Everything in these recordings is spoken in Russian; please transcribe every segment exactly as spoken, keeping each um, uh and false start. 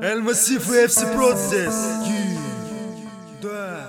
Эль Массив и эф си Prod здесь. Да.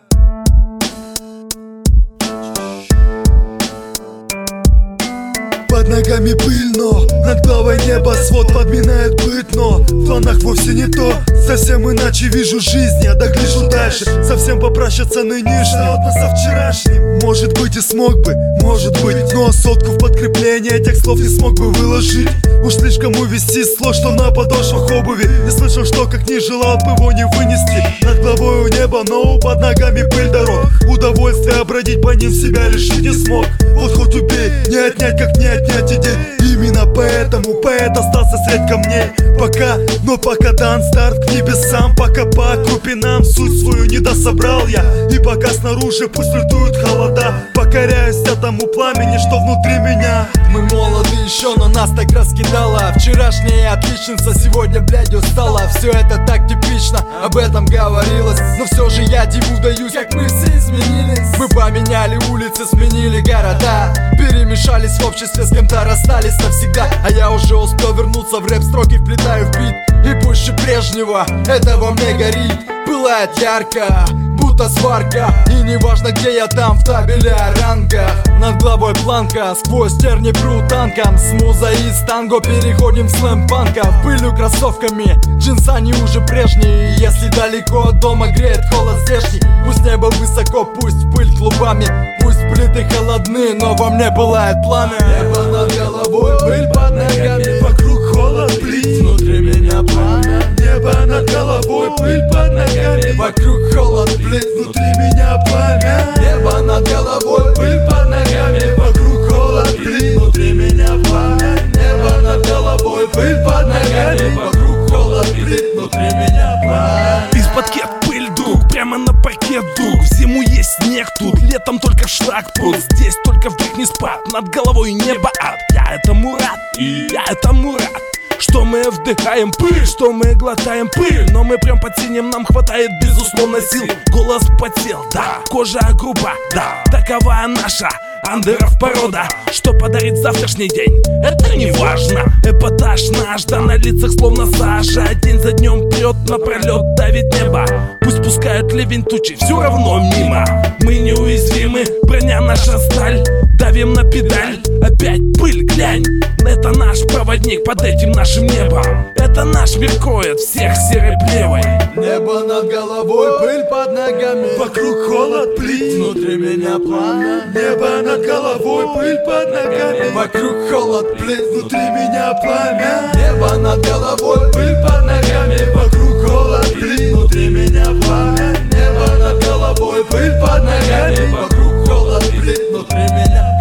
Под ногами пыль, но над головой небосвод подминает быт, но в планах вовсе не то. Совсем иначе вижу жизнь, я догляжу дальше. Совсем попрощаться нынешним вот со вчерашним. Может быть и смог бы, может быть, но сотку в подкрепление этих слов не смог бы выложить. Уж слишком увести слов, что на подошвах обуви. Не слышал, что как ни желал бы его не вынести. Над головой у неба, но под ногами пыль дорог. Удовольствие бродить по ним себя лишить не смог. Вот хоть убей, не отнять, как не отнять идей. Именно поэтому поэт остался средь камней. Пока, но пока дан старт к небесам. Пока по крупинам суть свою не дособрал я. И пока снаружи пусть лютуют холода, покоряюсь этому пламени, что внутри меня. Мы молоды еще, но нас так раскидало. Вчерашняя отличница сегодня, блядь, устала. Все это так типично, об этом говорилось. Но все же я диву даюсь, как мы все изменились. Мы поменяли улицы, сменили города, перемешались в обществе, с кем-то расстались навсегда. А я уже успел вернуться в рэп, строки вплетаю в бит. И пуще прежнего это во мне горит. Пылает ярко, будто сварка. И неважно где я там в табеле о рангах. Над головой планка, сквозь терни пру танком. С музой из танго переходим в слэм-панков. Пылью кроссовками, джинса не уже прежние. Если далеко от дома греет холод здешний, пусть небо высоко, пусть пыль клубами, пусть плиты холодны, но во мне пылает пламя. Небо над головой, пыль под ногами, вокруг холод, плит, внутри меня пламя. Небо над головой, пыль под ногами, вокруг холод, плит, внутри меня пламя. Небо над головой, пыль под ногами, вокруг холод, плит, внутри меня пламя. Небо над головой, пыль под ногами, вокруг холод, плит, внутри меня пламя. Из-под кет пыль, друг, прямо на паркет, друг. В зиму есть снег тут, летом только шлак пруд. Здесь только вдруг не спад, над головой небо ад. Я этому рад, и я этому рад. Что мы вдыхаем пыль, что мы глотаем пыль. Но мы прям подсинем, нам хватает безусловно сил. Голос потел, да, кожа груба, да. Такова наша андеров порода. Что подарит завтрашний день, это не важно. Эпатаж наш, да на лицах словно сажа. День за днем прет напролет, давит небо. Пусть пускают ливень тучи, все равно мимо. Мы неуязвимы, броня наша сталь. Давим на педаль, опять пыль, глянь. Это наш проводник под этим нашим небом. Это наш мир кроет всех серой плевой. Небо над головой, пыль под ногами, вокруг холод, плит, внутри меня пламя. Небо над головой, пыль под ногами, вокруг холод, плит, внутри меня пламя. Небо над головой, пыль под ногами, вокруг холод, плит, внутри меня пламя. Небо над головой, пыль под ногами, вокруг холод, плит, внутри меня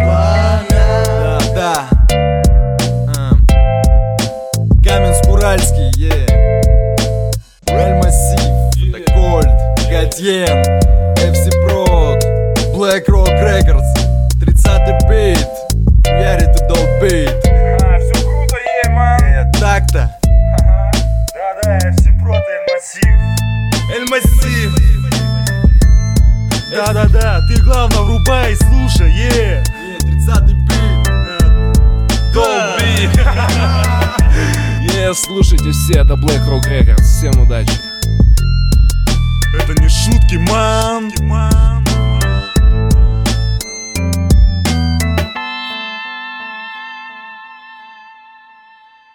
пламя. Да, да. Каменск-Уральский, yeah. Эль Массив, The Cold, Гатьен, эф си Prod, Black Rock Records, тридцатый бит, хуярит и долбит. А, все круто, е, ман. Так-то. Да-да, эф си Prod, Эль Массив. Эль Массив. Да-да-да, ты главное врубай и слушай, е. тридцатый бит, Долби. Yeah, слушайте все, это Black Rock Records. Всем удачи. Это не шутки, ман.